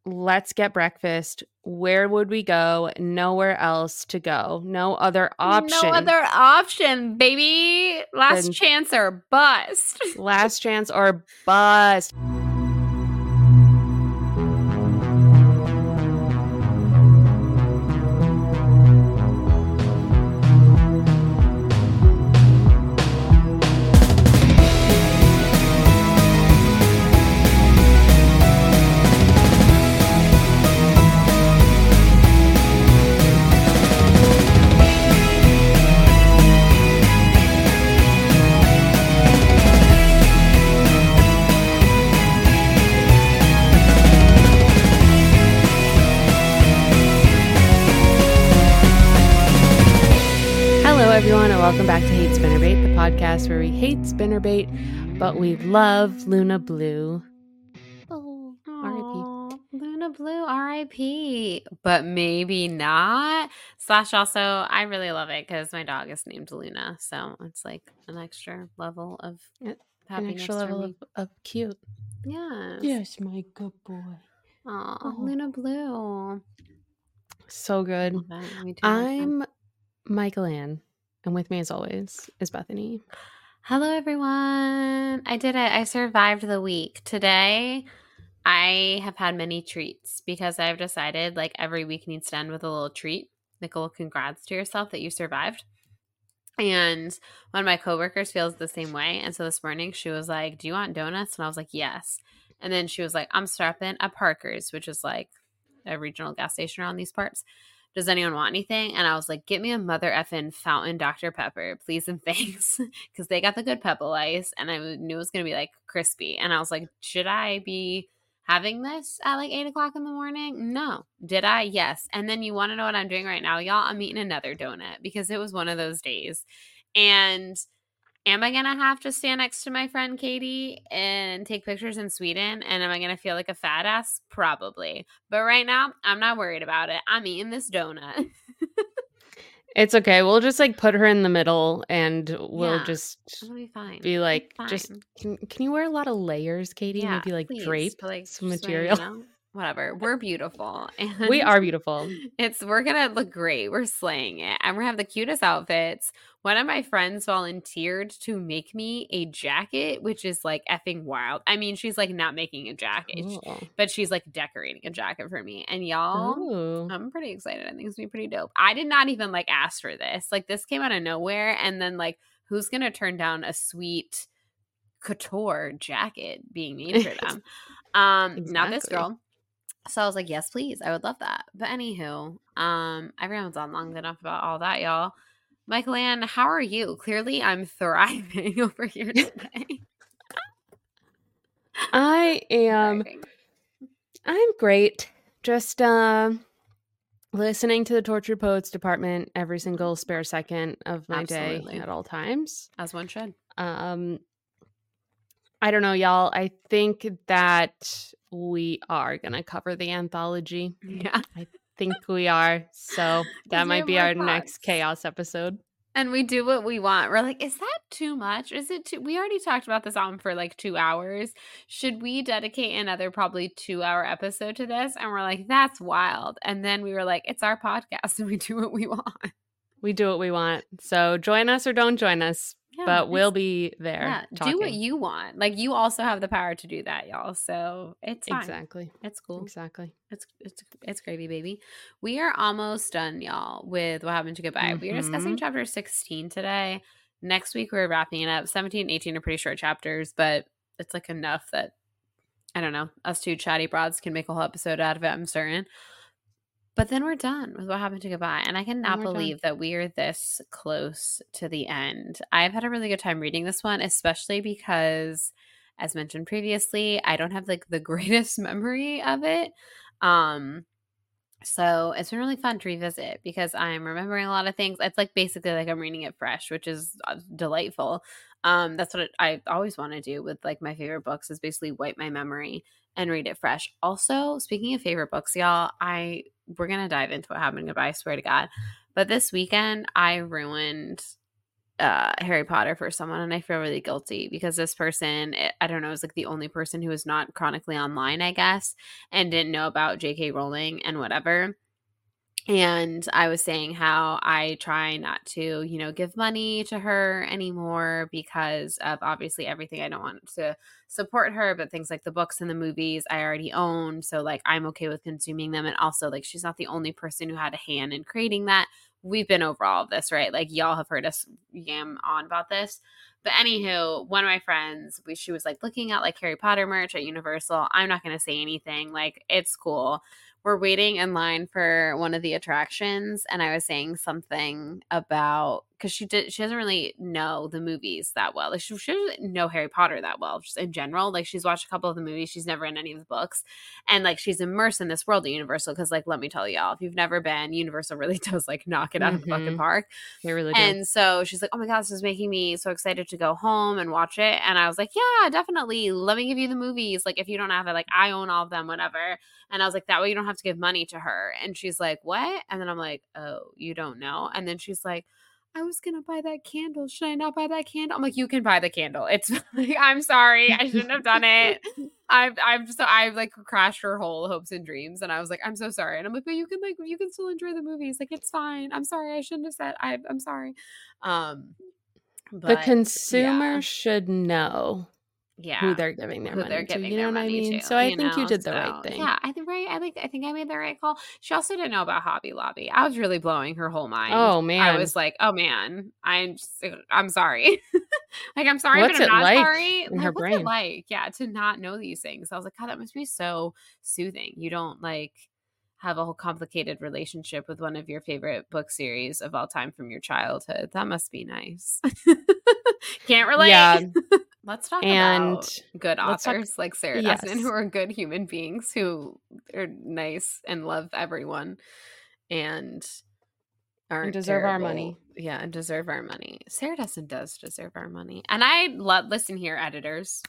let's get breakfast. Where would we go? Nowhere else to go. No other option. No other option, baby. Last chance or bust. Last chance or bust. Everyone, and welcome back to Hate Spinnerbait, the podcast where we hate spinnerbait, but we love Luna Blue. Oh, R.I.P. Luna Blue, R.I.P. But maybe not. / also, I really love it because my dog is named Luna, so it's like an extra level of happiness. An extra level of cute. Yes. Yes, my good boy. Oh, Luna Blue. So good. I'm Michael Ann. And with me, as always, is Bethany. Hello, everyone. I did it. I survived the week. Today, I have had many treats because I've decided like every week needs to end with a little treat. Like a little congrats to yourself that you survived. And one of my coworkers feels the same way. And so this morning, she was like, do you want donuts? And I was like, yes. And then she was like, I'm stopping at Parker's, which is like a regional gas station around these parts. Does anyone want anything? And I was like, get me a mother effing fountain Dr. Pepper, please and thanks. Because they got the good pebble ice and I knew it was going to be like crispy. And I was like, should I be having this at like 8 o'clock in the morning? No. Did I? Yes. And then you want to know what I'm doing right now, y'all? I'm eating another donut because it was one of those days. And am I going to have to stand next to my friend Katie and take pictures in Sweden? And am I going to feel like a fat ass? Probably. But right now, I'm not worried about it. I'm eating this donut. It's okay. We'll just like put her in the middle and we'll just it'll be fine. Be like, just can you wear a lot of layers, Katie? Yeah, maybe like please. drape like some material. You know, whatever. We're beautiful. And we are beautiful. We're going to look great. We're slaying it. And we're going to have the cutest outfits. One of my friends volunteered to make me a jacket, which is like effing wild. I mean, she's like not making a jacket, but she's like decorating a jacket for me. And y'all, I'm pretty excited. I think it's going to be pretty dope. I did not even like ask for this. Like this came out of nowhere. And then like, who's going to turn down a sweet couture jacket being made for them? Exactly. Not this girl. So I was like, yes, please. I would love that. But anywho, everyone's on long enough about all that, y'all. Michael Ann, how are you? Clearly, I'm thriving over here today. I am. I'm great. Just listening to the Tortured Poets Department every single spare second of my day at all times. As one should. I don't know, y'all. I think that we are going to cover the anthology. Yeah. I think we are. So that might be our next chaos episode. And we do what we want. We're like, is that too much? Is it too? We already talked about this album for like 2 hours. Should we dedicate another probably 2-hour episode to this? And we're like, that's wild. And then we were like, it's our podcast and we do what we want. We do what we want. So join us or don't join us. Yeah, but we'll be there. Yeah, do what you want. Like you also have the power to do that, y'all. So it's fine. Exactly. It's cool. Exactly. It's gravy, baby. We are almost done, y'all, with What Happened to Goodbye. We are discussing chapter 16 today. Next week we're wrapping it up. 17 and 18 are pretty short chapters, but it's like enough that I don't know, us two chatty broads can make a whole episode out of it, I'm certain. But then we're done with What Happened to Goodbye. And I cannot believe that we are this close to the end. I've had a really good time reading this one, especially because, as mentioned previously, I don't have like the greatest memory of it. So it's been really fun to revisit because I'm remembering a lot of things. It's like basically like I'm reading it fresh, which is delightful. That's what I always want to do with like my favorite books is basically wipe my memory and read it fresh. Also, speaking of favorite books, y'all, we're going to dive into What Happened to Goodbye, I swear to God. But this weekend, I ruined Harry Potter for someone, and I feel really guilty because this person, I don't know, is like the only person who is not chronically online, I guess, and didn't know about J.K. Rowling and whatever. And I was saying how I try not to, give money to her anymore because of obviously everything. I don't want to support her, but things like the books and the movies I already own. So like I'm okay with consuming them. And also like she's not the only person who had a hand in creating that. We've been over all of this, right? Like y'all have heard us yam on about this. But anywho, one of my friends, she was like looking at like Harry Potter merch at Universal. I'm not going to say anything. Like it's cool. We're waiting in line for one of the attractions, and I was saying something about because she doesn't really know the movies that well. Like she doesn't know Harry Potter that well, just in general. Like she's watched a couple of the movies, she's never read any of the books, and like she's immersed in this world at Universal. Because like let me tell y'all, if you've never been, Universal really does like knock it out of the fucking park. They really do. And so she's like, "Oh my god, this is making me so excited to go home and watch it." And I was like, "Yeah, definitely. Let me give you the movies. Like if you don't have it, like I own all of them, whatever." And I was like, that way you don't have to give money to her. And she's like, what? And then I'm like, oh, you don't know? And then she's like, I was going to buy that candle. Should I not buy that candle? I'm like, you can buy the candle. It's like, I'm sorry. I shouldn't have done it. I've like crashed her whole hopes and dreams. And I was like, I'm so sorry. And I'm like, but you can still enjoy the movies. Like, it's fine. I'm sorry. I shouldn't have said, I'm sorry. But, the consumer should know. Yeah, who they're giving their money to. You know what I mean? To, so I think you did the right thing. Yeah, I think I made the right call. She also didn't know about Hobby Lobby. I was really blowing her whole mind. Oh man, I was like, oh man, I'm sorry. Like I'm sorry, what's but I'm it not like sorry. in her brain? What's it like? Yeah, to not know these things. I was like, God, that must be so soothing. You don't like have a whole complicated relationship with one of your favorite book series of all time from your childhood. That must be nice. Can't relate. Yeah. Let's talk about good authors like Sarah Dessen, who are good human beings who are nice and love everyone and aren't deserve terrible. Our money. Yeah, and deserve our money. Sarah Dessen does deserve our money. And I listen here, editors,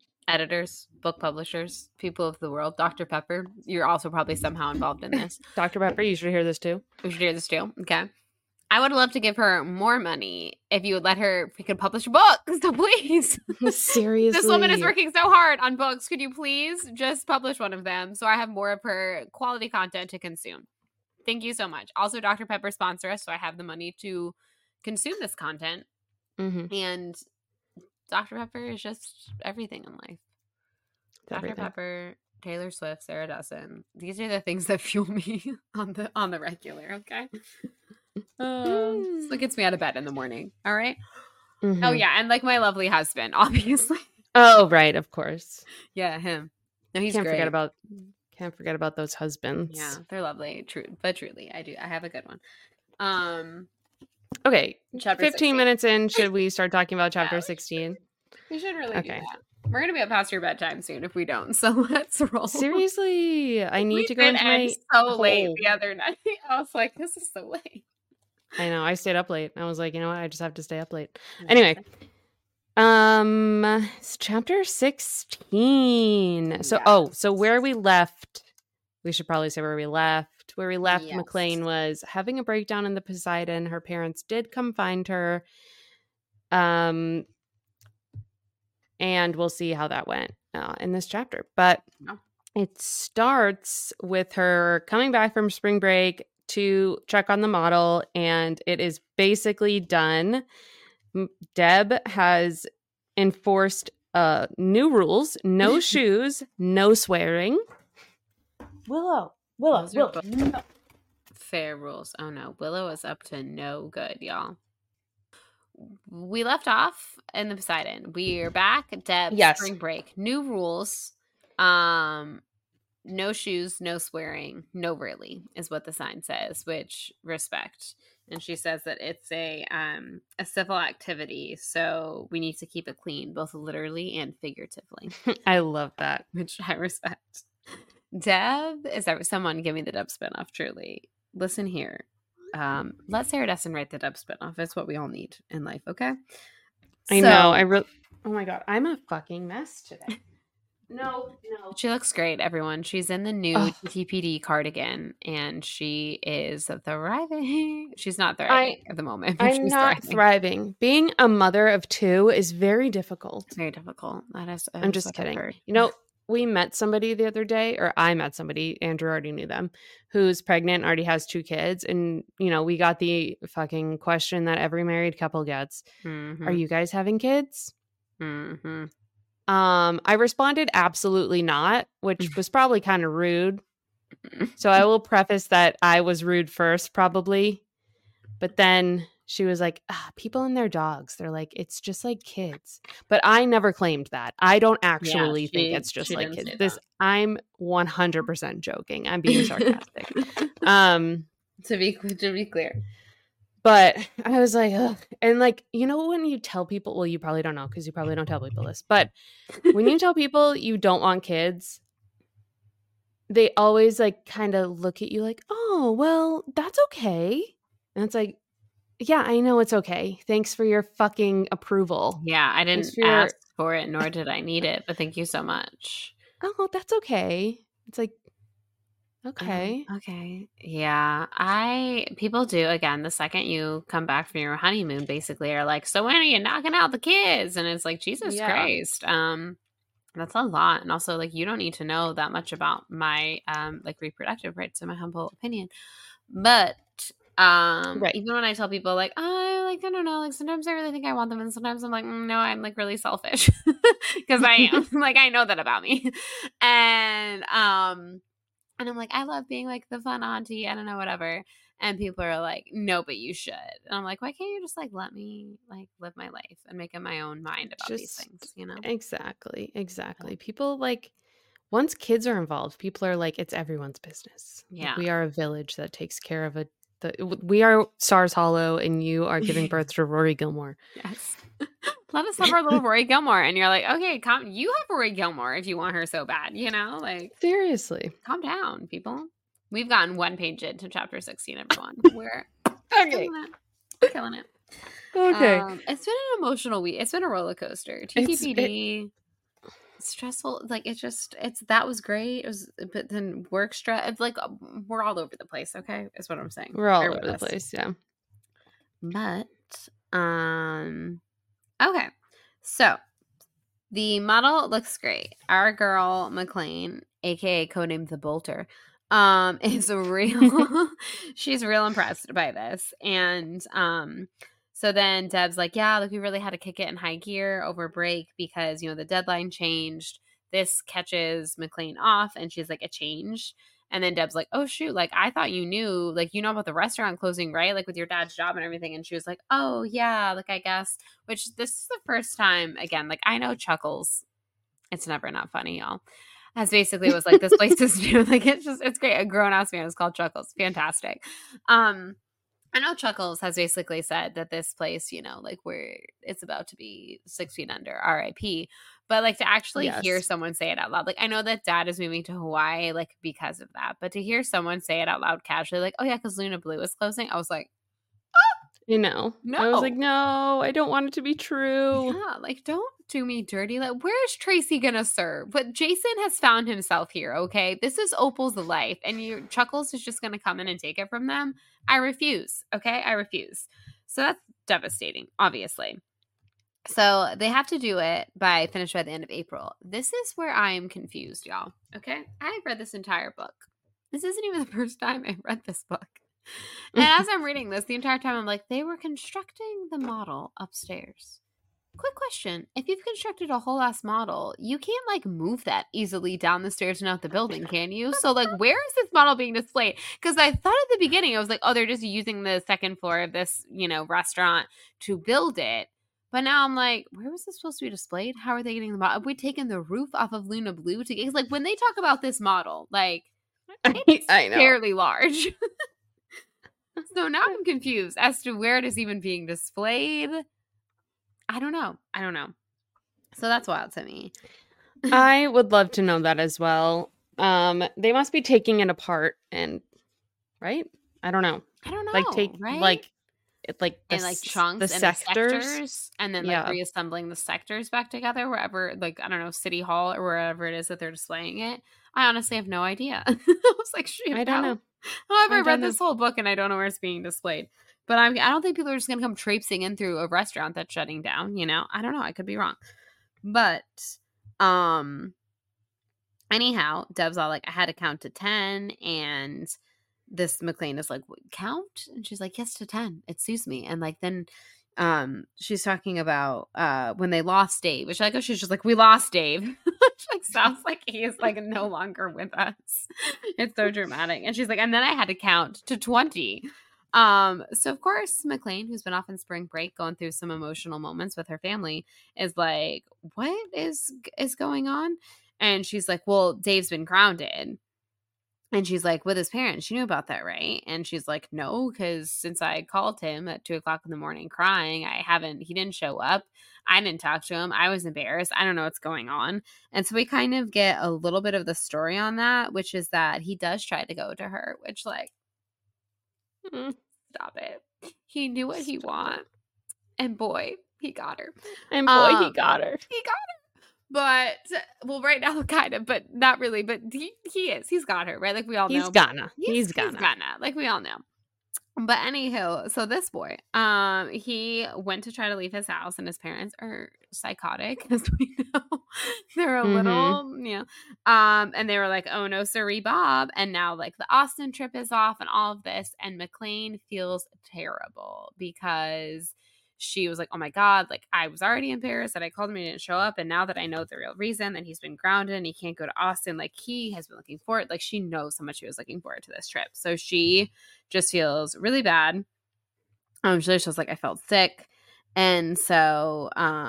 book publishers, people of the world, Dr. Pepper. You're also probably somehow involved in this. Dr. Pepper, you should hear this too. You should hear this too. Okay. I would love to give her more money if you would let her freaking publish a book. So please. Seriously. This woman is working so hard on books. Could you please just publish one of them so I have more of her quality content to consume? Thank you so much. Also, Dr. Pepper sponsor us so I have the money to consume this content. Mm-hmm. And Dr. Pepper is just everything in life. Dr. Pepper, Taylor Swift, Sarah Dessen. These are the things that fuel me on the regular, okay? So it gets me out of bed in the morning. All right. Mm-hmm. Oh yeah, and like my lovely husband, obviously. Oh right, of course. Yeah, him. No, he's can't great. Can't forget about those husbands. Yeah, they're lovely. True, but truly, I have a good one. Okay, chapter 15 16. minutes in, should we start talking about chapter 16? We should really do that. We're gonna be up past your bedtime soon if we don't. So let's roll. Seriously, I need to go into my so late the other night. I was like, this is so late. I know. I stayed up late. I was like, you know what? I just have to stay up late. Anyway, it's chapter 16. So, so where we left, we should probably say where we left. Where we left, yes. McLean was having a breakdown in the Poseidon. Her parents did come find her. And we'll see how that went in this chapter. But it starts with her coming back from spring break to check on the model, and it is basically done. Deb has enforced new rules: no shoes, no swearing. Willow. No. Fair rules. Oh no, Willow is up to no good, y'all. We left off in the Poseidon. We're back. Deb, spring break. New rules. No shoes, no swearing, no really is what the sign says, which respect. And she says that it's a civil activity, so we need to keep it clean, both literally and figuratively. I love that. Which I respect. Deb, is that someone give me the Deb spinoff, truly. Listen here. Let Sarah Dessen write the Deb spinoff. It's what we all need in life, okay? I know. Oh my god, I'm a fucking mess today. No. She looks great, everyone. She's in the new TTPD cardigan, and she is thriving. She's not thriving at the moment, but I'm she's not thriving. Being a mother of 2 is very difficult. It's very difficult. That is I'm just kidding. You know, we met somebody the other day, or I met somebody, Andrew already knew them, who's pregnant, already has 2 kids. And, you know, we got the fucking question that every married couple gets. Mm-hmm. Are you guys having kids? Mm-hmm. I responded absolutely not, which was probably kind of rude. So I will preface that I was rude first, probably. But then she was like, people and their dogs. They're like, it's just like kids. But I never claimed that. I don't actually think it's just like kids. I'm 100% joking. I'm being sarcastic. To be clear. But I was like, ugh. And like, you know, when you tell people, well, you probably don't know because you probably don't tell people this, but when you tell people you don't want kids, they always like kind of look at you like, oh, well, that's okay. And it's like, yeah, I know it's okay. Thanks for your fucking approval. Yeah, I didn't ask for it, nor did I need it, but thank you so much. Oh, that's okay. It's like, okay. Okay. Yeah. People do, again, the second you come back from your honeymoon, basically are like, so when are you knocking out the kids? And it's like, Jesus Christ. That's a lot. And also, like, you don't need to know that much about my like reproductive rights, in my humble opinion. But even when I tell people like, I don't know, like sometimes I really think I want them, and sometimes I'm like, no, I'm like really selfish because I am. Like, I know that about me. And I'm like, I love being like the fun auntie, I don't know, whatever. And people are like, no, but you should. And I'm like, why can't you just like let me like live my life and make up my own mind about these things, you know? Exactly. People like, once kids are involved, people are like, it's everyone's business. Yeah. Like, we are a village that takes care of we are Stars Hollow, and you are giving birth to Rory Gilmore. Yes. Let us have our little Rory Gilmore. And you're like, okay, you have Rory Gilmore if you want her so bad, you know? Like, seriously. Calm down, people. We've gotten 1 page into chapter 16, everyone. We're okay. Killing it. Okay. It's been an emotional week. It's been a roller coaster. TTPD. Stressful. Like, that was great. It was, but then work stress. It's like, we're all over the place. Okay. Is what I'm saying. We're all over the place. Yeah. But, okay. So the model looks great. Our girl McLean, aka codenamed the Bolter, is she's real impressed by this. And so then Deb's like, yeah, look, we really had to kick it in high gear over break because, you know, the deadline changed. This catches McLean off, and she's like, it changed. And then Deb's like, oh, shoot, like, I thought you knew, like, you know about the restaurant closing, right? Like, with your dad's job and everything. And she was like, oh, yeah, like, I guess. Which, this is the first time, again, like, I know Chuckles. It's never not funny, y'all. As basically was like, this place is new. Like, it's great. A grown-ass man is called Chuckles. Fantastic. I know Chuckles has basically said that this place, you know, like, it's about to be 6 feet under, RIP. But, like, to actually hear someone say it out loud, like, I know that Dad is moving to Hawaii, like, because of that. But to hear someone say it out loud casually, like, oh, yeah, because Luna Blue is closing, I was like, oh! You know. No. I was like, no, I don't want it to be true. Yeah, like, don't do me dirty. Like, where's Tracy gonna serve? But Jason has found himself here, okay? This is Opal's life, and Chuckles is just gonna come in and take it from them? I refuse, okay? I refuse. So that's devastating, obviously. So they have to do it finish by the end of April. This is where I am confused, y'all. Okay? I've read this entire book. This isn't even the first time I've read this book. And as I'm reading this, the entire time I'm like, they were constructing the model upstairs. Quick question. If you've constructed a whole ass model, you can't like move that easily down the stairs and out the building, can you? So like, where is this model being displayed? Because I thought at the beginning, I was like, oh, they're just using the second floor of this, you know, restaurant to build it. But now I'm like, where was this supposed to be displayed? How are they getting the model? Have we taken the roof off of Luna Blue to get, like, when they talk about this model, like, it's I know. fairly large. So now I'm confused as to where it is even being displayed. I don't know. So that's wild to me. I would love to know that as well. They must be taking it apart right? I don't know. Like, right? Like, like in like chunks the and the sectors. sectors, and then like Yeah. reassembling the sectors back together wherever, like, I don't know, City Hall or wherever it is that they're displaying it. I honestly have no idea. I was like, shoot, I don't know. however, I I don't read know. this whole book and I don't know where it's being displayed. But I don't think people are just gonna come traipsing in through a restaurant that's shutting down. You know, I don't know. I could be wrong. But anyhow, Deb's all like, I had to count to 10, and this McLean is like, count? And she's like, yes, to 10. It suits me. And like, then she's talking about when they lost Dave, which I go, she's just like, we lost Dave. Which like sounds like he is like no longer with us. It's so dramatic. And she's like, and then I had to count to 20. So of course McLean, who's been off in spring break going through some emotional moments with her family, is like, what is going on? And she's like, well, Dave's been grounded. And she's like, with his parents. You knew about that, right? And she's like, no, because since I called him at 2:00 in the morning crying, he didn't show up. I didn't talk to him. I was embarrassed. I don't know what's going on. And so we kind of get a little bit of the story on that, which is that he does try to go to her, which like, stop it. He knew what he want. And boy, he got her. And boy, he got her. He got her. But, well, right now, kind of, but not really. But he is. He's got her, right? Like, we all know. He's gonna. Like, we all know. But anywho, so this boy, he went to try to leave his house, and his parents are psychotic, as we know. They're a little, you know, and they were like, oh no, sorry, Bob. And now like the Austin trip is off and all of this. And McLean feels terrible because she was like, oh my God, like I was already in Paris and I called him and he didn't show up. And now that I know the real reason that he's been grounded and he can't go to Austin, like he has been looking forward. Like she knows how much he was looking forward to this trip. So she just feels really bad. She was like, I felt sick. And so,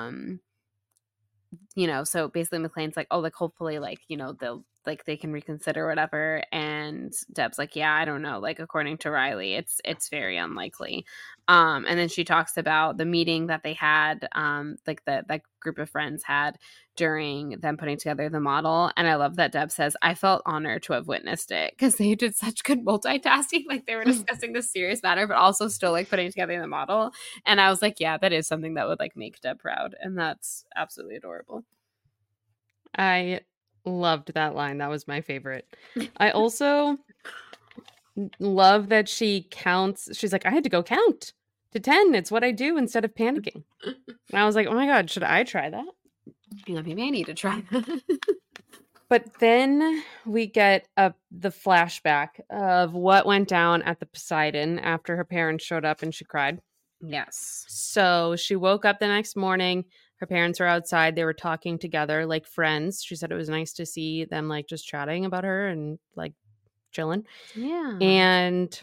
you know, so basically McLean's like, oh, like hopefully like, you know, they can reconsider whatever. And Deb's like, yeah, I don't know. Like, according to Riley, it's very unlikely. And then she talks about the meeting that they had, like that group of friends had during them putting together the model. And I love that Deb says, I felt honored to have witnessed it because they did such good multitasking. Like they were discussing this serious matter, but also still like putting together the model. And I was like, yeah, that is something that would like make Deb proud. And that's absolutely adorable. I loved that line. That was my favorite. I also love that she counts. She's like, I had to go count to 10. It's what I do instead of panicking. And I was like, oh my God, should I try that? Yeah, maybe I need to try that. But then we get the flashback of what went down at the Poseidon after her parents showed up and she cried. Yes. So she woke up the next morning. Her parents were outside. They were talking together like friends. She said it was nice to see them like just chatting about her and like chilling. Yeah. And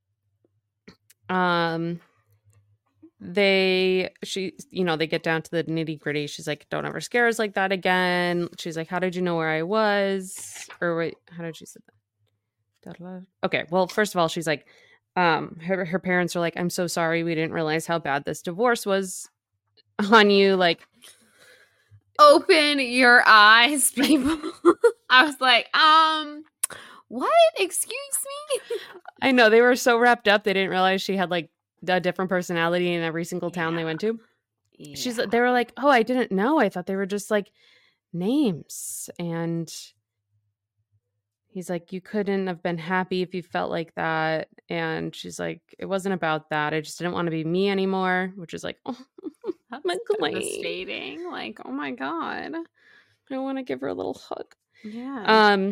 they get down to the nitty gritty. She's like, don't ever scare us like that again. She's like, how did you know where I was? Or wait, how did she say that? Okay. Well, first of all, she's like, her parents are like, I'm so sorry. We didn't realize how bad this divorce was on you. Like, open your eyes, people. I was like, what? Excuse me? I know they were so wrapped up. They didn't realize she had like a different personality in every single town they went to. Yeah. They were like, oh, I didn't know. I thought they were just like names. And he's like, you couldn't have been happy if you felt like that. And she's like, it wasn't about that. I just didn't want to be me anymore, which is like, oh, McLean. Devastating. Like, oh my God. I want to give her a little hug. Yeah.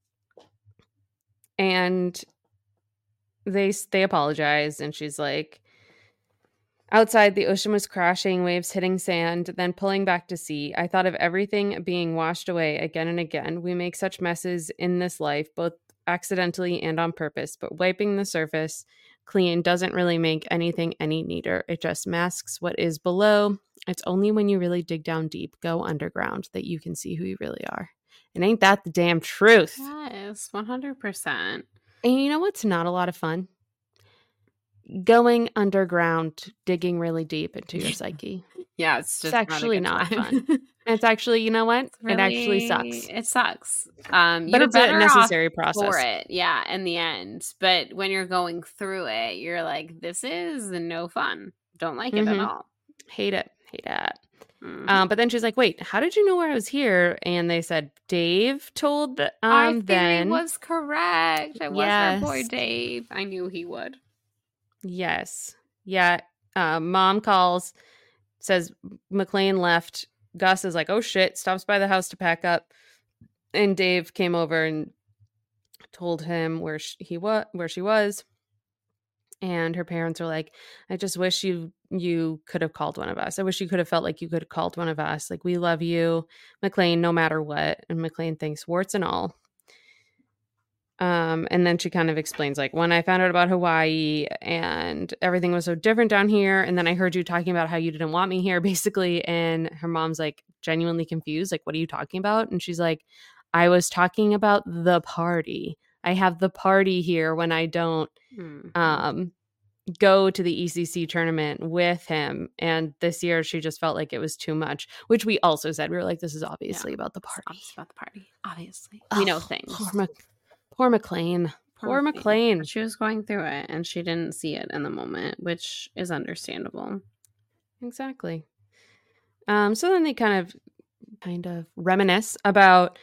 And they apologize, and she's like, outside the ocean was crashing, waves hitting sand, then pulling back to sea. I thought of everything being washed away again and again. We make such messes in this life, both accidentally and on purpose, but wiping the surface clean doesn't really make anything any neater. It just masks what is below. It's only when you really dig down deep, go underground, that you can see who you really are. And ain't that the damn truth? Yes, 100%. And you know what's not a lot of fun? Going underground, digging really deep into your psyche. Yeah, it's It's just not a actually good not time. fun. And it's actually, you know what? Really, it actually sucks. it sucks. But You're it's a better off necessary for process. it, yeah, in the end. But when you're going through it, you're like, this is no fun. Don't like it at all. Hate it. Hate it. Mhm. But then she's like, wait, how did you know where I was here? And they said, Dave told Our theory then. was correct. It was our boy Yes. Dave. I knew he would. Yes. Yeah. Mom calls, says McLean left. Gus is like, oh shit, stops by the house to pack up. And Dave came over and told him where she was. And her parents are like, I just wish you could have called one of us. I wish you could have felt like you could have called one of us. Like, we love you, McLean, no matter what. And McLean thinks, warts and all. And then she kind of explains, like, when I found out about Hawaii and everything was so different down here, and then I heard you talking about how you didn't want me here, basically. And her mom's like genuinely confused, like, what are you talking about? And she's like, I was talking about the party. I have the party here when I don't go to the ECC tournament with him. And this year she just felt like it was too much, which we also said. We were like, this is obviously about the party. It's about the party, obviously. We know things. Poor McLean. Poor McLean. She was going through it and she didn't see it in the moment, which is understandable. Exactly. So then they kind of reminisce about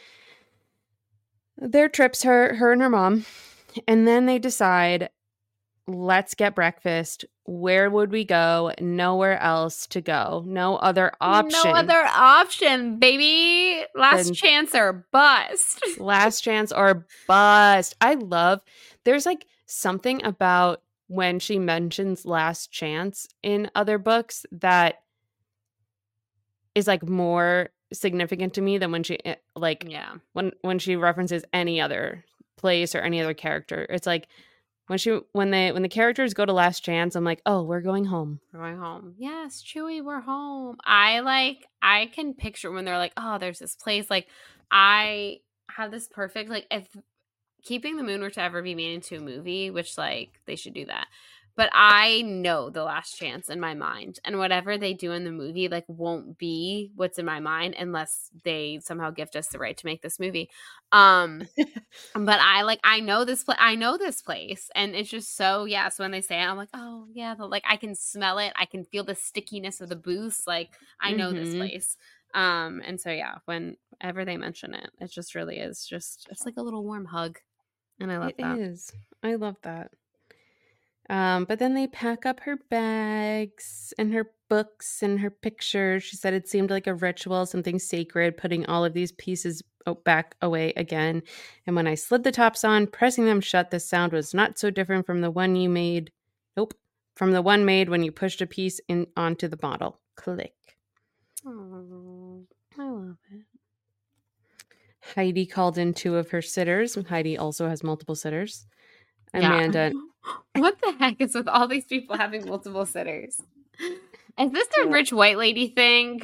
their trips, her and her mom. And then they decide, let's get breakfast. Where would we go? Nowhere else to go. No other option. No other option, baby. Last chance or bust. Last chance or bust. There's like something about when she mentions last chance in other books that is like more significant to me than when she when she references any other place or any other character. It's like when the characters go to last chance, I'm like, oh, we're going home. We're going home. Yes, Chewie, we're home. I can picture when they're like, oh, there's this place. Like, I have this perfect, like, if Keeping the Moon were to ever be made into a movie, which, like, they should do that. But I know the last chance in my mind. And whatever they do in the movie, like, won't be what's in my mind unless they somehow gift us the right to make this movie. But I know this place. And it's just so, yeah. So when they say it, I'm like, oh, yeah. I can smell it. I can feel the stickiness of the booths. Like, I know this place. And so, yeah, whenever they mention it, it just really is just, it's like a little warm hug. And I love that. It is. I love that. But then they pack up her bags and her books and her pictures. She said it seemed like a ritual, something sacred, putting all of these pieces back away again. And when I slid the tops on, pressing them shut, the sound was not so different from the one you made. Nope. From the one made when you pushed a piece in onto the bottle. Click. Oh, I love it. Heidi called in 2 of her sitters. Heidi also has multiple sitters. Amanda. What the heck is with all these people having multiple sitters? Is this a rich white lady thing?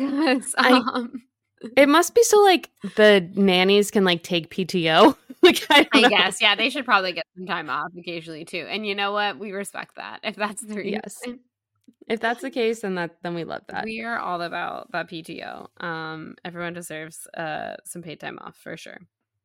It must be so like the nannies can like take PTO. Like, I guess, yeah, they should probably get some time off occasionally too. And you know what? We respect that. If that's the reason. Yes. If that's the case, then we love that. We are all about that PTO. Everyone deserves some paid time off for sure.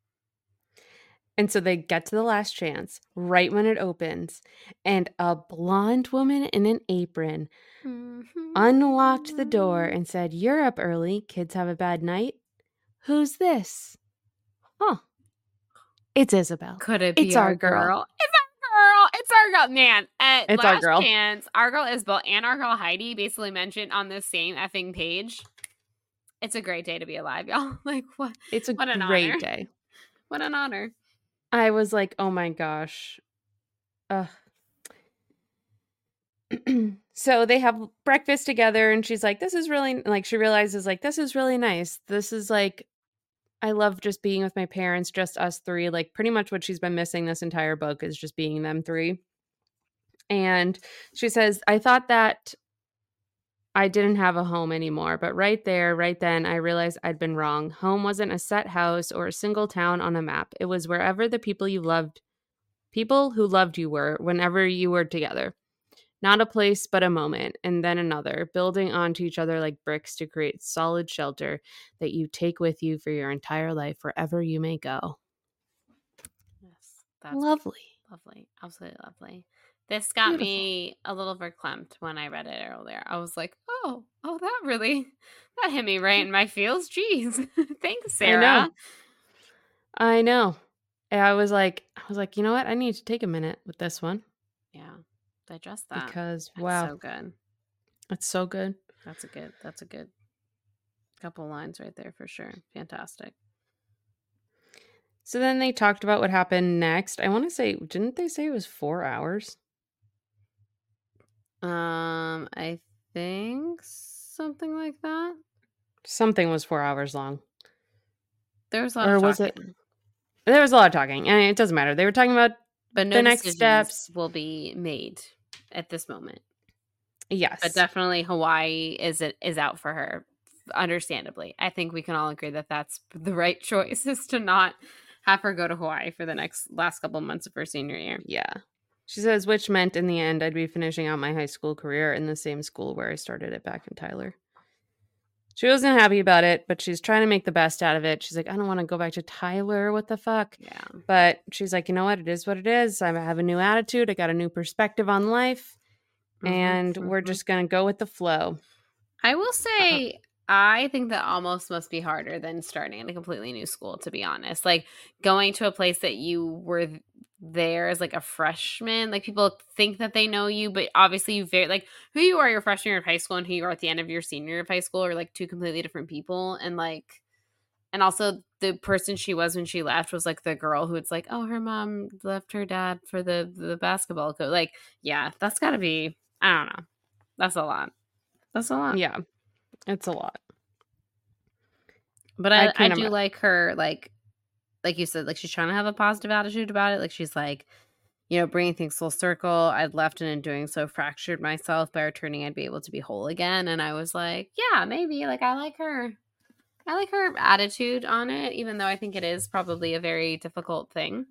And so they get to the last chance right when it opens, and a blonde woman in an apron unlocked the door and said, "You're up early. Kids have a bad night. Who's this?" Huh. It's Isabel. Could it be it's our girl? It's our girl, man. It's our girl. Chance, our girl Isabel and our girl Heidi basically mentioned on this same effing page. It's a great day to be alive, y'all. Like, what? It's a great day. What an honor. I was like, oh my gosh. So they have breakfast together, and she's like, this is really, like, she realizes, like, this is really nice. This is like, I love just being with my parents, just us 3. Like, pretty much what she's been missing this entire book is just being them 3. And she says, I thought that I didn't have a home anymore, but right there, right then, I realized I'd been wrong. Home wasn't a set house or a single town on a map. It was wherever the people who loved you were, whenever you were together. Not a place, but a moment, and then another, building onto each other like bricks to create solid shelter that you take with you for your entire life, wherever you may go. Yes, that's Lovely. lovely. Absolutely lovely. This got Beautiful. me a little verklempt when I read it earlier. I was like, oh, that hit me right in my feels. Jeez. Thanks, Sarah. I know. And I was like, you know what? I need to take a minute with this one. Yeah. Digest that. Because That's wow. so good. It's so good. That's a good couple lines right there for sure. Fantastic. So then they talked about what happened next. I want to say, didn't they say it was 4 hours? I think something like that. Something was 4 hours long. There was a lot of talking. It? There was a lot of talking, and it doesn't matter. They were talking about but no the next steps will be made at this moment. Yes. But definitely Hawaii is out for her, understandably. I think we can all agree that that's the right choice, is to not have her go to Hawaii for the last couple months of her senior year. Yeah. She says, which meant in the end I'd be finishing out my high school career in the same school where I started it back in Tyler. She wasn't happy about it, but she's trying to make the best out of it. She's like, I don't want to go back to Tyler. What the fuck? Yeah. But she's like, you know what? It is what it is. I have a new attitude. I got a new perspective on life. And we're just going to go with the flow. I will say, I think that almost must be harder than starting in a completely new school, to be honest. Like, going to a place that you were there as like a freshman, like, people think that they know you, but obviously you like, who you are your freshman year of high school and who you are at the end of your senior year of high school are like two completely different people. And like, and also the person she was when she left was like the girl who it's like, oh, her mom left her dad for the basketball coach. Like, yeah, that's gotta be, I don't know, that's a lot. Yeah, it's a lot. But I do like her, like you said, like, she's trying to have a positive attitude about it. Like, she's like, you know, bringing things full circle. I'd left and in doing so fractured myself. By returning, I'd be able to be whole again. And I was like, yeah, maybe. Like, I like her attitude on it, even though I think it is probably a very difficult thing.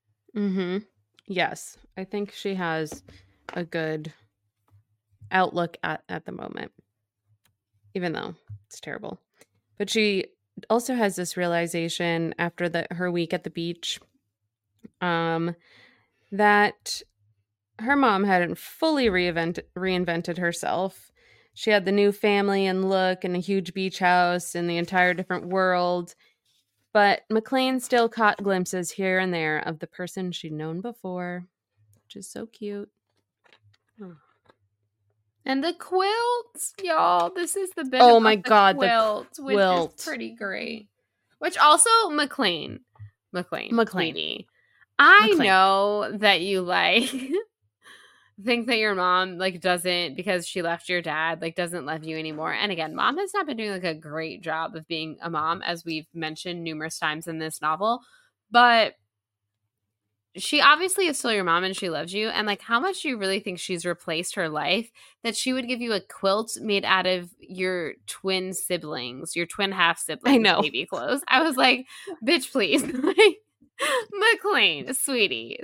Yes, I think she has a good outlook at the moment, even though it's terrible. But she also has this realization after her week at the beach, that her mom hadn't fully reinvented herself. She had the new family and look and a huge beach house and the entire different world. But McLean still caught glimpses here and there of the person she'd known before, which is so cute. And the quilts, y'all. This is the bit. Oh my god, quilt, the quilt, which is pretty great. Which also, McLean, sweetie, I know that you like think that your mom like doesn't, because she left your dad, like doesn't love you anymore. And again, mom has not been doing like a great job of being a mom, as we've mentioned numerous times in this novel, but she obviously is still your mom and she loves you. And like, how much do you really think she's replaced her life that she would give you a quilt made out of your twin siblings, your twin half siblings, baby clothes? I was like, bitch, please. McLean, sweetie.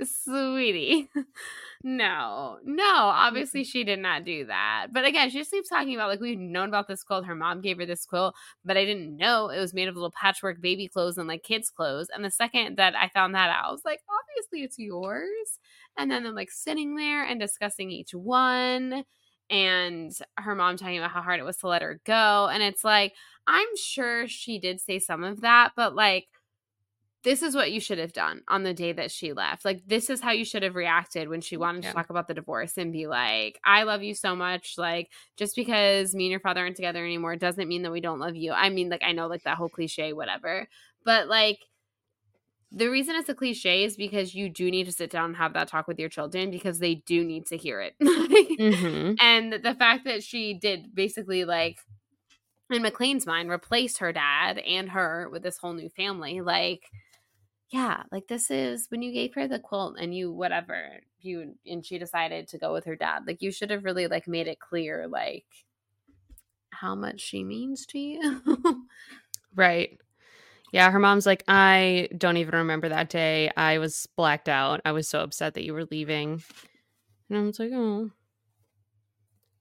No, obviously she did not do that. But again, she just keeps talking about, like, we've known about this quilt. Her mom gave her this quilt, but I didn't know it was made of little patchwork baby clothes and like kids' clothes. And the second that I found that out, I was like, obviously it's yours. And then I'm like sitting there and discussing each one, and her mom talking about how hard it was to let her go. And it's like, I'm sure she did say some of that, but like, this is what you should have done on the day that she left. Like, this is how you should have reacted when she wanted to talk about the divorce and be like, I love you so much. Like, just because me and your father aren't together anymore doesn't mean that we don't love you. I mean, like, I know, like, that whole cliche, whatever. But, like, the reason it's a cliche is because you do need to sit down and have that talk with your children, because they do need to hear it. And the fact that she did basically, like, in McLean's mind, replace her dad and her with this whole new family, like, yeah, like, this is when you gave her the quilt and and she decided to go with her dad. Like, you should have really like made it clear, like, how much she means to you. Right. Yeah, her mom's like, I don't even remember that day. I was blacked out. I was so upset that you were leaving. And I was like, oh.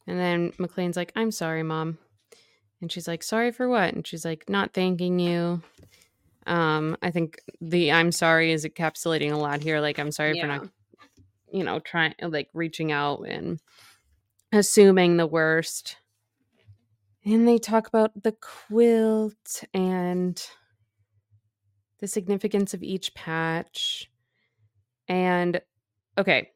And then McLean's like, I'm sorry, Mom. And she's like, sorry for what? And she's like, not thanking you. I think the I'm sorry is encapsulating a lot here. Like, I'm sorry for not, trying, like, reaching out and assuming the worst. And they talk about the quilt and the significance of each patch. And okay.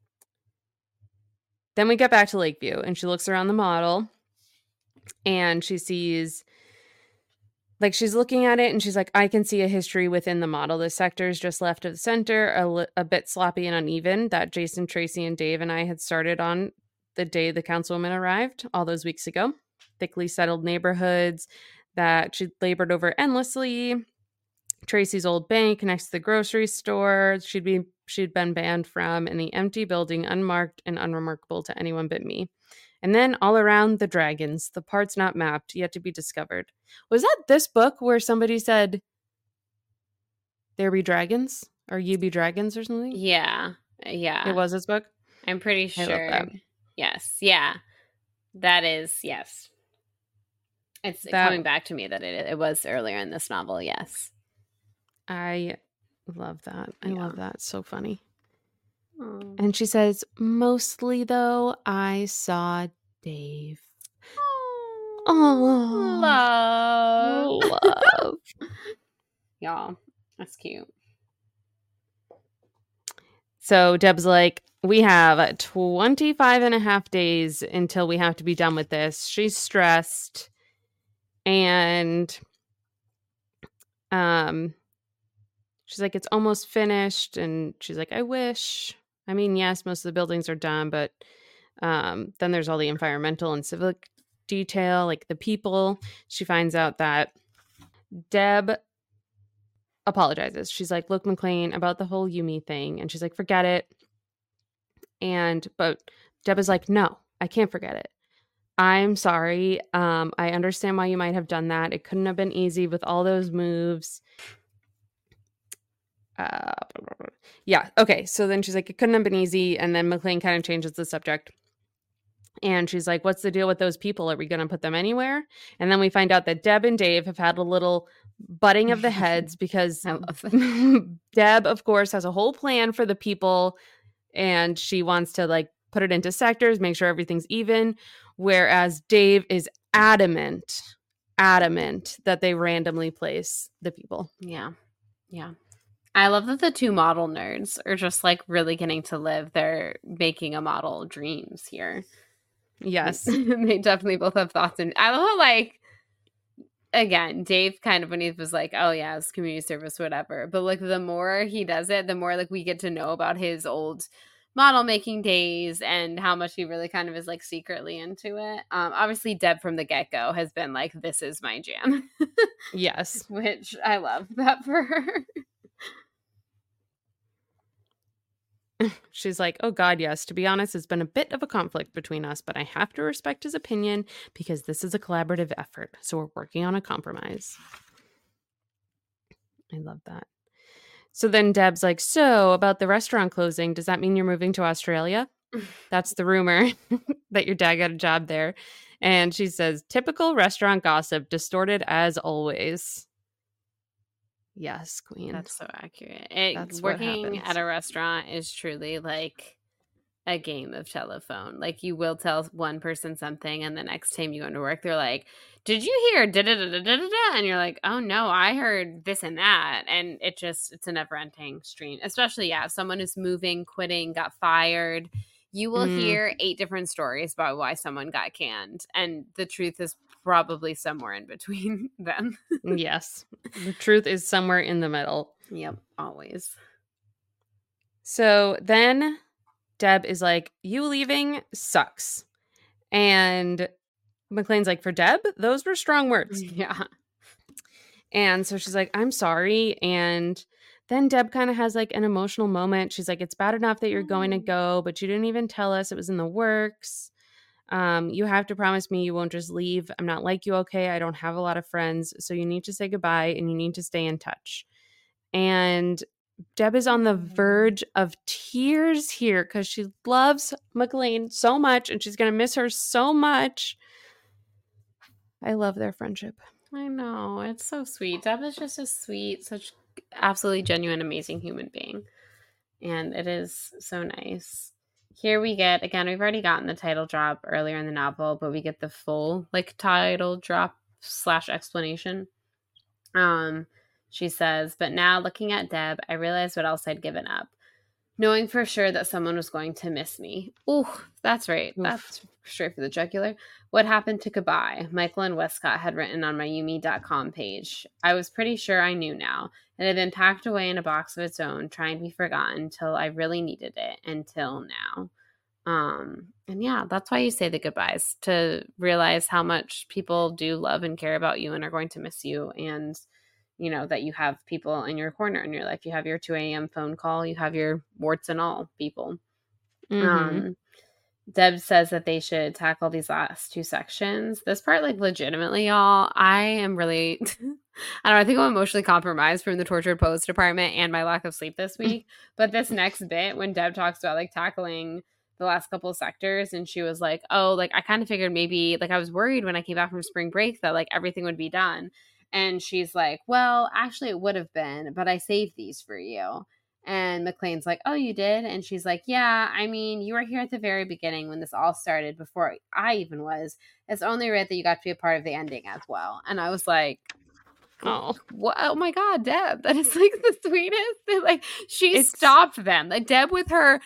Then we get back to Lakeview and she looks around the model and she sees, like, she's looking at it and she's like, I can see a history within the model. The sector is just left of the center, a bit sloppy and uneven, that Jason, Tracy, and Dave and I had started on the day the councilwoman arrived all those weeks ago. Thickly settled neighborhoods that she'd labored over endlessly. Tracy's old bank next to the grocery store she'd been banned from, and the empty building unmarked and unremarkable to anyone but me. And then all around, the dragons, the parts not mapped, yet to be discovered. Was that this book where somebody said, there be dragons? Or you be dragons or something? Yeah. It was this book? I'm pretty sure. Yes. Yeah. That is, yes. It's coming back to me that it was earlier in this novel, yes. I love that. I love that. It's so funny. And she says, mostly, though, I saw Dave. Oh, love. Y'all, that's cute. So Deb's like, we have 25 and a half days until we have to be done with this. She's stressed. And she's like, it's almost finished. And she's like, I wish. I mean, yes, most of the buildings are done, but then there's all the environmental and civic detail, like the people. She finds out that Deb apologizes. She's like, look, McLean, about the whole Yumi thing. And she's like, forget it. But Deb is like, no, I can't forget it. I'm sorry. I understand why you might have done that. It couldn't have been easy with all those moves. Yeah. Okay. So then she's like, it couldn't have been easy. And then McLean kind of changes the subject. And she's like, what's the deal with those people? Are we going to put them anywhere? And then we find out that Deb and Dave have had a little butting of the heads because Deb, of course, has a whole plan for the people. And she wants to, like, put it into sectors, make sure everything's even. Whereas Dave is adamant that they randomly place the people. Yeah. Yeah. I love that the two model nerds are just, like, really getting to live their making a model dreams here. Yes. They definitely both have thoughts. And I love how, like, again, Dave kind of when he was like, oh, yeah, it's community service, whatever. But, like, the more he does it, the more, like, we get to know about his old model making days and how much he really kind of is, like, secretly into it. Obviously, Deb from the get-go has been like, this is my jam. Yes. Which I love that for her. She's like, oh, God, yes. To be honest, it's been a bit of a conflict between us, but I have to respect his opinion because this is a collaborative effort. So we're working on a compromise. I love that. So then Deb's like, so about the restaurant closing, does that mean you're moving to Australia? That's the rumor that your dad got a job there. And she says, typical restaurant gossip, distorted as always. Yes, queen. That's so accurate. Working at a restaurant is truly like a game of telephone. Like, you will tell one person something, and the next time you go into work, they're like, did you hear da-da-da-da-da-da? And you're like, oh no, I heard this and that. And it's a never-ending stream. Especially, if someone is moving, quitting, got fired, you will hear 8 different stories about why someone got canned. And the truth is probably somewhere in between them. Yes. The truth is somewhere in the middle. Yep, always. So then Deb is like, you leaving sucks. And McLean's like, for Deb, those were strong words. Yeah. And so she's like, I'm sorry. And then Deb kind of has, like, an emotional moment. She's like, it's bad enough that you're going to go, but you didn't even tell us it was in the works. You have to promise me you won't just leave. I'm not like you, okay? I don't have a lot of friends. So you need to say goodbye and you need to stay in touch. And Deb is on the verge of tears here because she loves McLean so much and she's going to miss her so much. I love their friendship. I know. It's so sweet. Deb is just a sweet, such absolutely genuine, amazing human being. And it is so nice. Here we get, again, we've already gotten the title drop earlier in the novel, but we get the full title drop / explanation. She says, but now looking at Deb, I realized what else I'd given up. Knowing for sure that someone was going to miss me. Ooh, that's right. Oof. That's straight for the jugular. What happened to goodbye? Michael and Westcott had written on my Yumi.com page. I was pretty sure I knew now. It had been packed away in a box of its own, trying to be forgotten until I really needed it, until now. And yeah, that's why you say the goodbyes, to realize how much people do love and care about you and are going to miss you. And you know, that you have people in your corner in your life. You have your 2 a.m. phone call. You have your warts and all people. Mm-hmm. Deb says that they should tackle these last 2 sections. This part, legitimately, y'all, I am really, I don't know, I think I'm emotionally compromised from the tortured post department and my lack of sleep this week. But this next bit, when Deb talks about, tackling the last couple of sectors, and she was like, oh, I kind of figured maybe, I was worried when I came back from spring break that, everything would be done. And she's like, well, actually it would have been, but I saved these for you. And McLean's like, oh, you did? And she's like, yeah, I mean, you were here at the very beginning when this all started, before I even was. It's only right that you got to be a part of the ending as well. And I was like, oh my God, Deb, that is the sweetest. She stopped them. Deb with her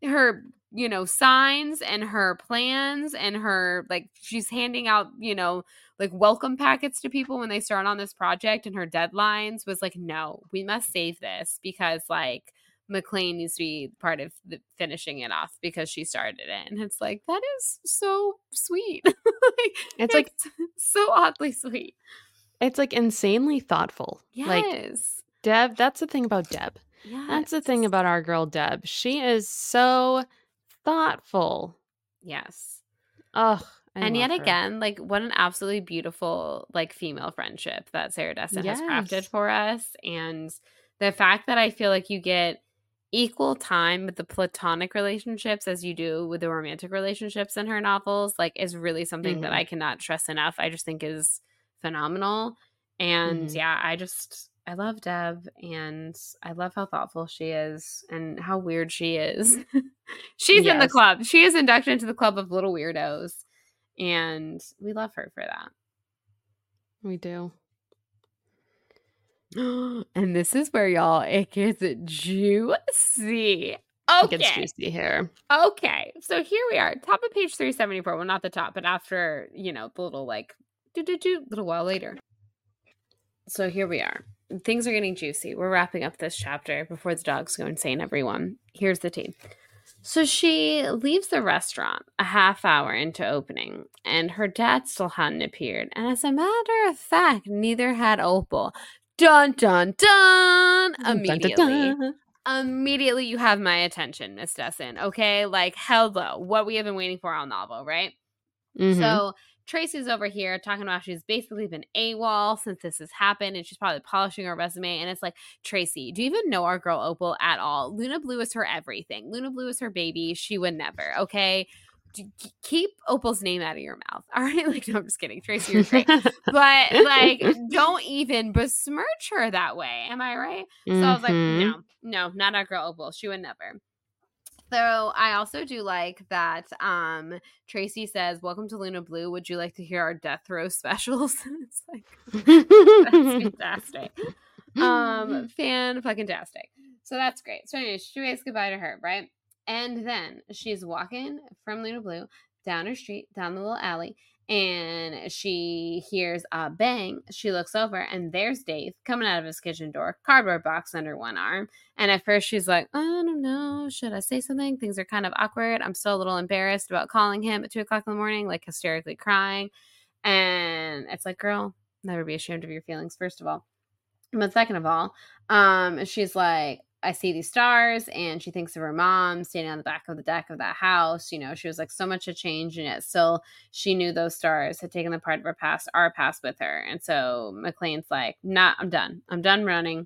signs and her plans and her, she's handing out, welcome packets to people when they start on this project, and her deadlines was no, we must save this because McLean needs to be part of finishing it off because she started it. And it's that is so sweet. It's so oddly sweet. It's insanely thoughtful. Yes. Deb, that's the thing about Deb. Yes. That's the thing about our girl Deb. She is so thoughtful. Yes. Oh, and yet again, what an absolutely beautiful female friendship that Sarah Dessen has crafted for us. And the fact that I feel you get equal time with the platonic relationships as you do with the romantic relationships in her novels is really something that I cannot stress enough. I just think is phenomenal. And I love Deb, and I love how thoughtful she is and how weird she is. She's in the club. She is inducted into the club of little weirdos, and we love her for that. We do. And this is where, y'all, it gets juicy. Okay. It gets juicy here. Okay. So here we are. Top of page 374. Well, not the top, but after, the little little while later. So here we are. Things are getting juicy. We're wrapping up this chapter before the dogs go insane, everyone. Here's the tea. So she leaves the restaurant a half hour into opening, and her dad still hadn't appeared. And as a matter of fact, neither had Opal. Dun, dun, dun! Immediately. Dun, dun, dun. Immediately you have my attention, Miss Dessen. Okay? Hello. What we have been waiting for all novel, right? Mm-hmm. So Tracy's over here talking about she's basically been AWOL since this has happened, and she's probably polishing her resume. And it's Tracy, do you even know our girl Opal at all? Luna Blue is her everything. Luna Blue is her baby. She would never, okay? Keep Opal's name out of your mouth. All right? No, I'm just kidding. Tracy, you're great. But, don't even besmirch her that way. Am I right? Mm-hmm. So I was no, not our girl Opal. She would never. So I also do that Tracy says, welcome to Luna Blue. Would you like to hear our death row specials? It's that's fantastic. Fan-fucking-tastic. So that's great. So anyway, she waves goodbye to her, right? And then she's walking from Luna Blue down her street, down the little alley, and she hears a bang. She looks over, and there's Dave coming out of his kitchen door, cardboard box under one arm. And at first she's like, I don't know, should I say something? Things are kind of awkward. I'm still a little embarrassed about calling him at 2 o'clock in the morning, hysterically crying. And it's girl, never be ashamed of your feelings, first of all. But second of all, she's like, I see these stars, and she thinks of her mom standing on the back of the deck of that house. She was so much a change, and yet still she knew those stars had taken the part of her past, our past with her. And so McLean's like, nah, I'm done. I'm done running.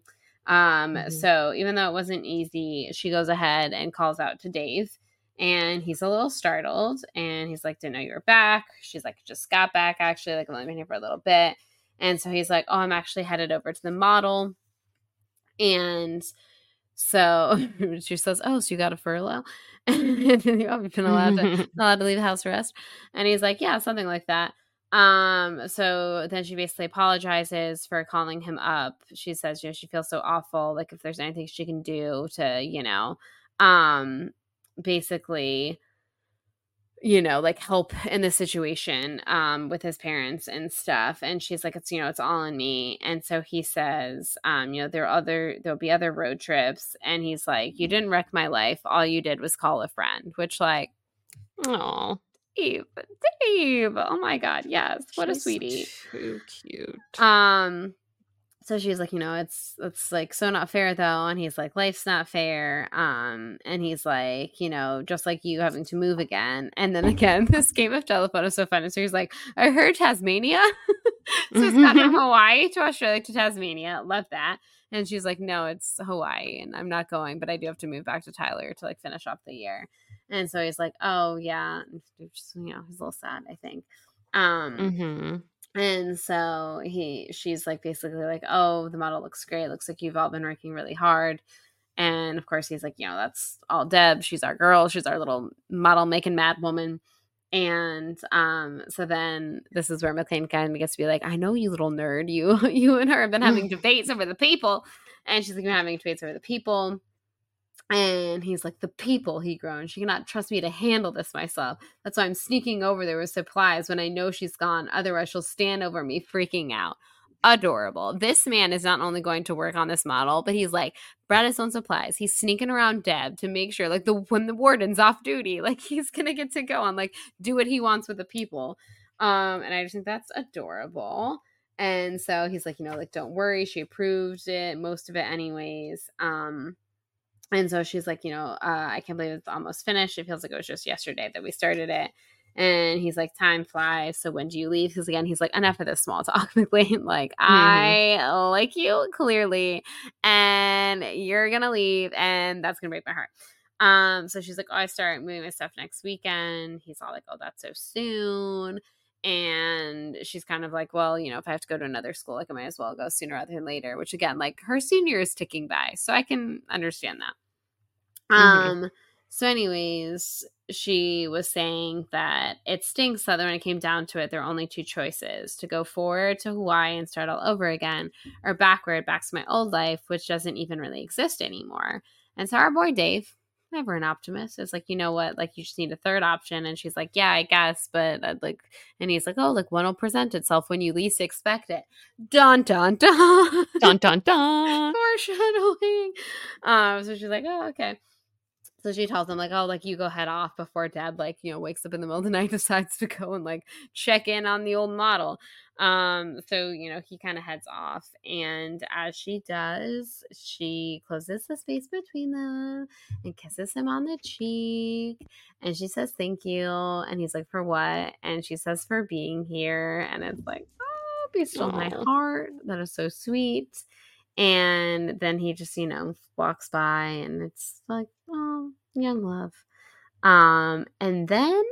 So even though it wasn't easy, she goes ahead and calls out to Dave. And he's a little startled. And he's like, didn't know you were back. She's like, just got back, actually. Like, I've only been here for a little bit. And so he's like, oh, I'm actually headed over to the model. And so she says, oh, so you got a furlough? And you've been allowed to leave the house for rest. And he's like, yeah, something like that. So then she basically apologizes for calling him up. She says, she feels so awful. Like, if there's anything she can do to, basically, like help in this situation with his parents and stuff. And she's like, it's all on me. And so he says, there'll be other road trips. And he's like, you didn't wreck my life. All you did was call a friend, which, like, oh, Dave, oh my God, yes, what a sweetie. Too cute. So she's like, it's like so not fair though. And he's like, life's not fair. And he's like, just like you having to move again. And then again, this game of telephone is so fun. And so he's like, I heard Tasmania. So it's not from Hawaii to Australia to Tasmania. Love that. And she's like, no, it's Hawaii and I'm not going, but I do have to move back to Tyler to like finish off the year. And so he's like, oh yeah. Just, he's a little sad, I think. And so she's like, basically like, oh, the model looks great. Looks like you've all been working really hard. And of course he's like, that's all Deb. She's our girl. She's our little model making mad woman. And so then this is where McClane kind of gets to be like, I know, you little nerd. You and her have been having debates over the people. And she's like, you're having debates over the people. And he's like, the people, he groaned. She cannot trust me to handle this myself. That's why I'm sneaking over there with supplies when I know she's gone. Otherwise, she'll stand over me freaking out. Adorable. This man is not only going to work on this model, but he's like, brought his own supplies. He's sneaking around Deb to make sure, like, when the warden's off duty, like, he's going to get to go and, like, do what he wants with the people. And I just think that's adorable. And so he's like, like, don't worry. She approved it, most of it anyways. And so she's like, I can't believe it's almost finished. It feels like it was just yesterday that we started it. And he's like, time flies. So when do you leave? Because again, he's like, enough of this small talk, McClane. Like, I like you clearly, and you're going to leave, and that's going to break my heart. So she's like, oh, I start moving my stuff next weekend. He's all like, oh, that's so soon. And she's kind of like, well, if I have to go to another school, like, I might as well go sooner rather than later, which again, like, her senior is ticking by. So I can understand that. So anyways, she was saying that it stinks that when it came down to it, there are only two choices: to go forward to Hawaii and start all over again, or backward back to my old life, which doesn't even really exist anymore. And so our boy Dave, never an optimist, is like, you know what, like, you just need a third option. And she's like, yeah, I guess, but I'd like, and he's like, oh, like, one will present itself when you least expect it. Dun dun dun dun dun dun. Foreshadowing. So she's like, oh, okay. So she tells him, like, oh, like, you go head off before Deb, like, wakes up in the middle of the night, decides to go and, like, check in on the old model. So, he kind of heads off. And as she does, she closes the space between them and kisses him on the cheek. And she says, thank you. And he's like, for what? And she says, for being here. And it's like, oh, be still my heart. That is so sweet. And then he just, walks by, and it's like, oh, young love. And then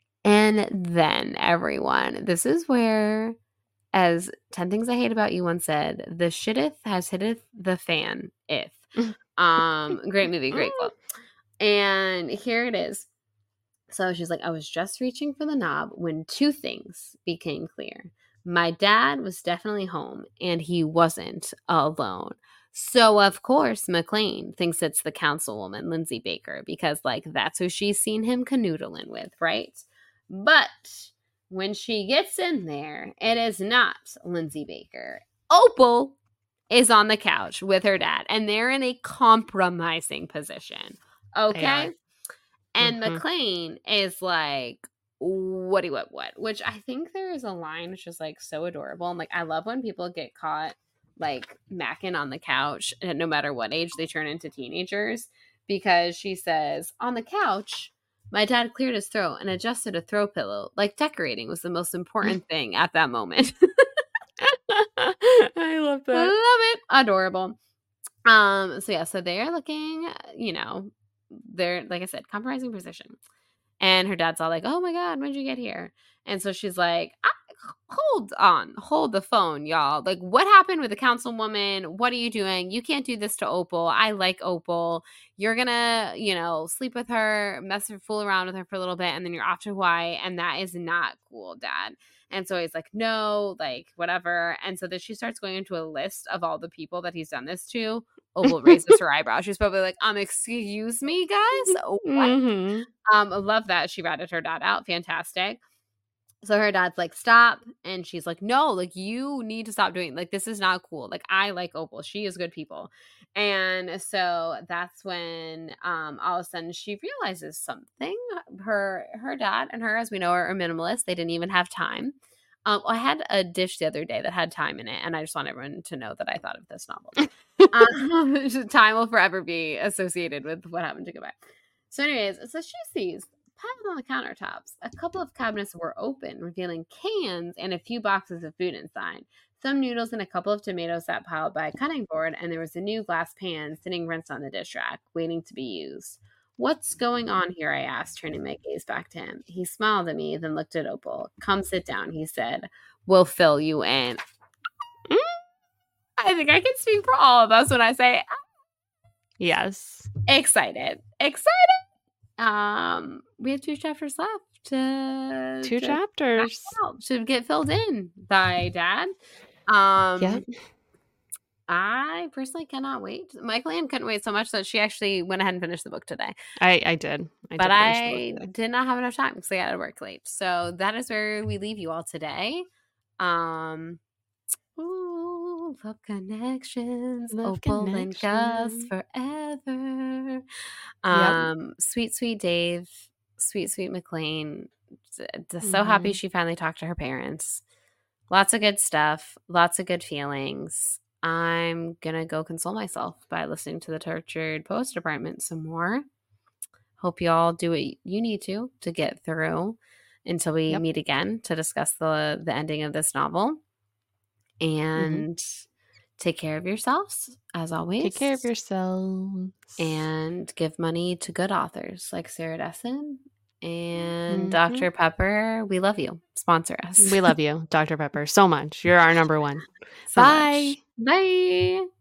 everyone, this is where, as 10 Things I Hate About You once said, the shitteth has hitteth the fan. Great movie, great quote. And here it is. So she's like, I was just reaching for the knob when two things became clear. My dad was definitely home, and he wasn't alone. So, of course, McClane thinks it's the councilwoman, Lindsay Baker, because, like, that's who she's seen him canoodling with, right? But when she gets in there, it is not Lindsay Baker. Opal is on the couch with her dad, and they're in a compromising position, okay? And McClane is like, what, which I think there is a line which is, like, so adorable. And, like, I love when people get caught, like, macking on the couch, and no matter what age they turn into teenagers, because she says, on the couch, my dad cleared his throat and adjusted a throw pillow, like decorating was the most important thing at that moment. I love that. Love it. Adorable. So they are looking, they're, like I said, compromising position. And her dad's all like, "Oh my God, when'd you get here?" And so she's like, hold on, hold the phone, y'all. Like, what happened with the councilwoman? What are you doing? You can't do this to Opal. I like Opal. You're gonna, sleep with her, fool around with her for a little bit, and then you're off to Hawaii. And that is not cool, Dad. And so he's like, no, like, whatever. And so then she starts going into a list of all the people that he's done this to. Opal raises her eyebrow. She's probably like, excuse me, guys? What? Mm-hmm. I love that she ratted her dad out. Fantastic. So her dad's like, stop. And she's like, no, like, you need to stop doing, like, this is not cool. Like, I like Opal. She is good people. And so that's when all of a sudden she realizes something. Her dad and her, as we know, are minimalists. They didn't even have time. I had a dish the other day that had thyme in it, and I just want everyone to know that I thought of this novel. Time will forever be associated with what happened to Goodbye. So anyways, so she sees piled on the countertops, a couple of cabinets were open, revealing cans and a few boxes of food inside. Some noodles and a couple of tomatoes sat piled by a cutting board, and there was a new glass pan sitting rinsed on the dish rack, waiting to be used. What's going on here? I asked, turning my gaze back to him. He smiled at me, then looked at Opal. Come sit down, he said. We'll fill you in. I think I can speak for all of us when I say yes. Excited. We have 2 chapters left to chapters to get filled in by Dad. Yeah. I personally cannot wait. Michael Ann couldn't wait so much that she actually went ahead and finished the book today. I did. I did not have enough time because I had to work late. So that is where we leave you all today. Love connections, Opal and Gus forever. Sweet Dave, sweet McLean. Just so happy she finally talked to her parents. Lots of good stuff, lots of good feelings. I'm gonna go console myself by listening to the Tortured Poets Department some more. Hope you all do what you need to get through until we meet again to discuss the ending of this novel. And take care of yourselves, as always. Take care of yourselves. And give money to good authors like Sarah Dessen and Dr. Pepper. We love you. Sponsor us. We love you, Dr. Pepper, so much. You're our number one. Bye.